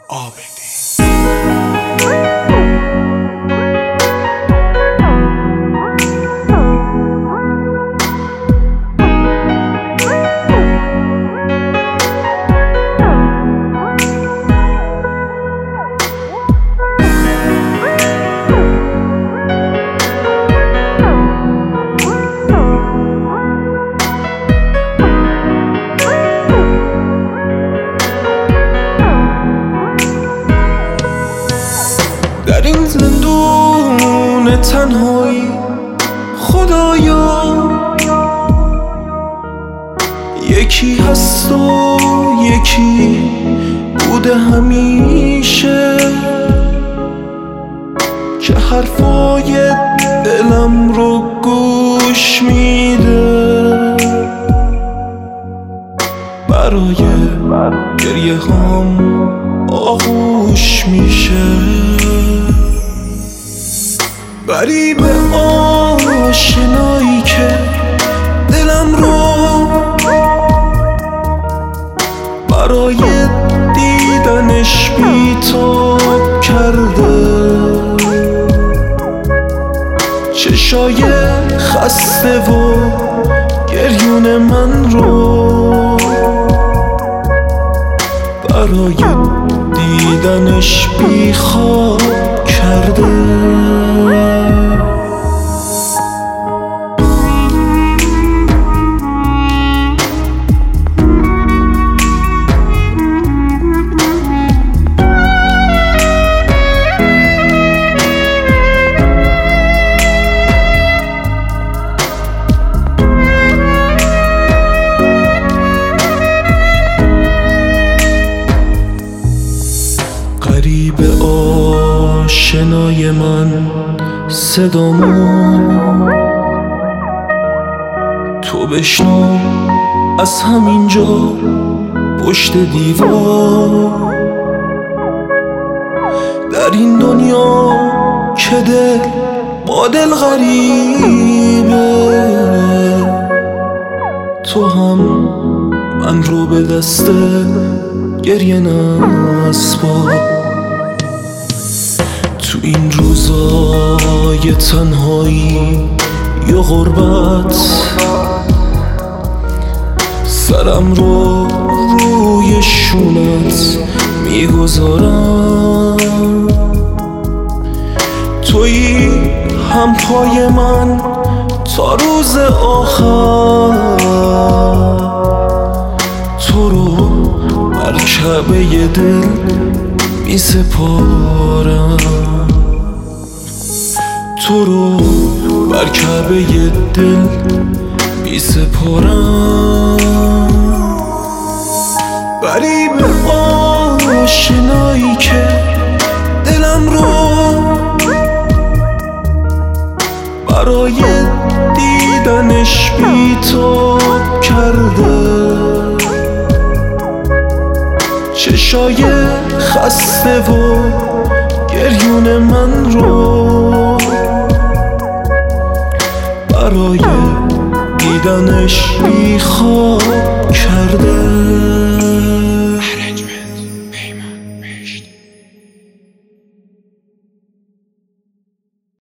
عابدی. در این زندون تنهایی خدایا یکی هست و یکی بوده همیشه که حرفای دلم رو گوش میده، برای گریه هم آغوش میشه. غریب آشنایی که دلم رو برای دیدنش بی‌تاب کرده، چشای خسته و گریون من رو برای دیدنش بیخواب کرده. غریب آشنای من صدامو تو بشنو از همینجا پشت دیوار. در این دنیا که دل با دل غریبه، تو هم من رو به دست گریه نسپار. تو این روزای تنهایی یا غربت سرم رو روی شونت میگذارم، تویی همپای من تا روز آخر، تو رو بر کعبه دل میسپارم، تو رو بر کعبه دل میسپارم. غریب آشنایی که دلم رو برای دیدنش بی‌تاب کرده، چشای خسته و گریون من رو برای دیدنش بیخواب کرده.